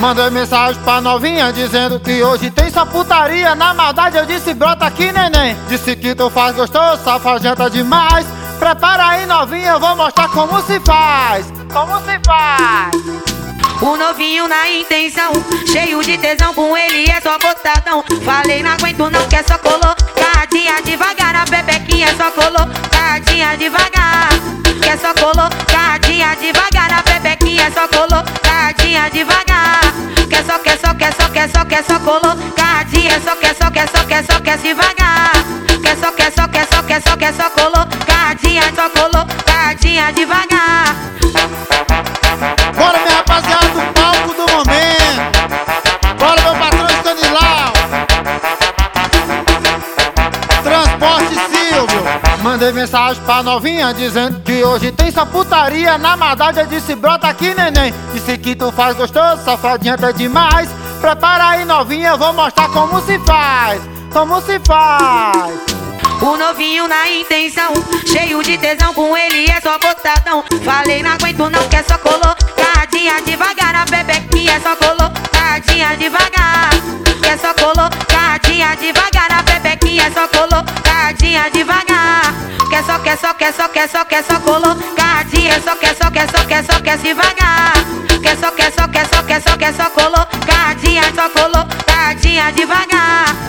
Mandei mensagem pra novinha dizendo que hoje tem só putaria. Na maldade eu disse brota aqui neném. Disse que tu faz gostoso, safadenta demais. Prepara aí novinha, eu vou mostrar como se faz. Como se faz. O novinho na intenção, cheio de tesão, com ele é só botadão. Falei não aguento não, que é só colocadinha devagar. A bebequinha é só colocadinha devagar. Que é só colocadinha devagar. A bebequinha é só colocadinha devagar. Quer só colocadinha, quer devagar. Quer só colocadinha devagar. Bora minha rapaziada do palco do momento. Bora meu patrão Stanislau. Transporte Silvio. Mandei mensagem pra novinha dizendo que hoje tem só putaria. Na maldade eu disse brota aqui neném. Disse que tu faz gostoso, safadinha até demais. Prepara aí novinha, eu vou mostrar como se faz. Como se faz. O novinho na intenção, cheio de tesão, com ele é só botadão. Falei não aguento não, que é só colocadinha devagar. A bebequinha é só colocadinha devagar. Quer só colocadinha devagar. A bebequinha é só colocadinha devagar. Quer só colocadinha, quer devagar. Quer só colocadinha devagar.